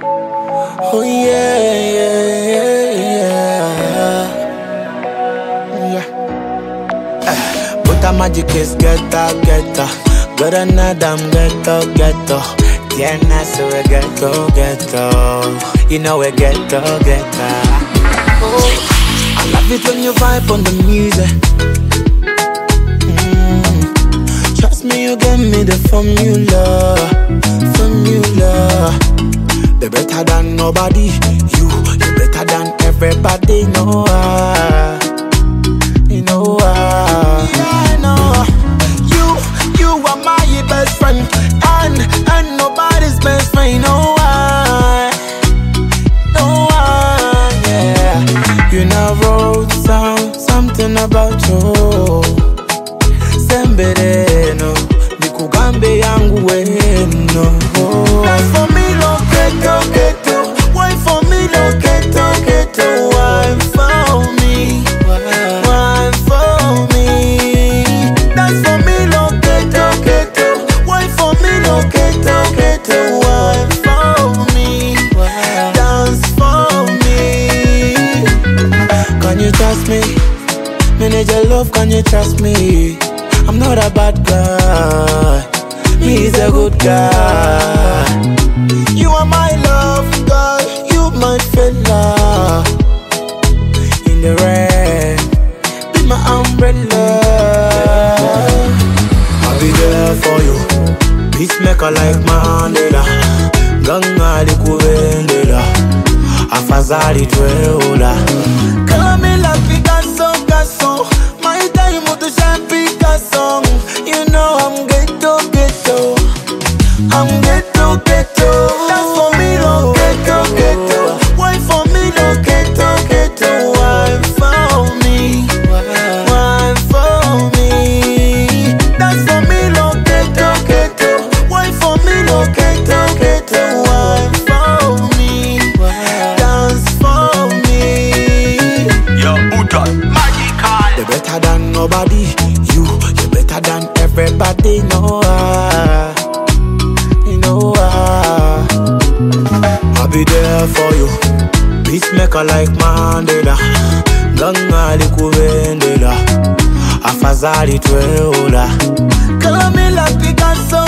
Oh yeah, yeah, yeah, yeah. But a magic is ghetto. Good another ghetto. Tienes we ghetto. You know we ghetto. Oh, I love it when you vibe on the music. Trust me, you give me the formula. They better than nobody. You better than everybody. No, you know. Yeah, I know. You are my best friend, and nobody's best friend. No, yeah. You now wrote something about you. Sembere no, nikugambe yangu weno. That's for me, ghetto. Why for me, ghetto? Why for me? Why for me? That's for me, ghetto. Why for me, ghetto? Why for me? Dance for me. Can you trust me? Manage your love, can you trust me? I'm not a bad guy, me is a good guy. You are my love, girl, you my fella. In the rain, be my umbrella. I'll be there for you, peacemaker like Mandela. Ganga di kuvendela, afazali tweola. Kamila Picasso, my time to shine Picasso. You know I'm ghetto. I'm ghetto. That's for me, ghetto. Why for me, ghetto? Why for me? Why for me? That's for me, ghetto. Why for me, ghetto? Why for me? Dance for me. Yo, Uta, magical. You're better than nobody. You're better than everybody. No, you know. I'll be there for you, peacemaker like Mandela. Ganga di kuvendela, afazali tweola. Kamila Picasso.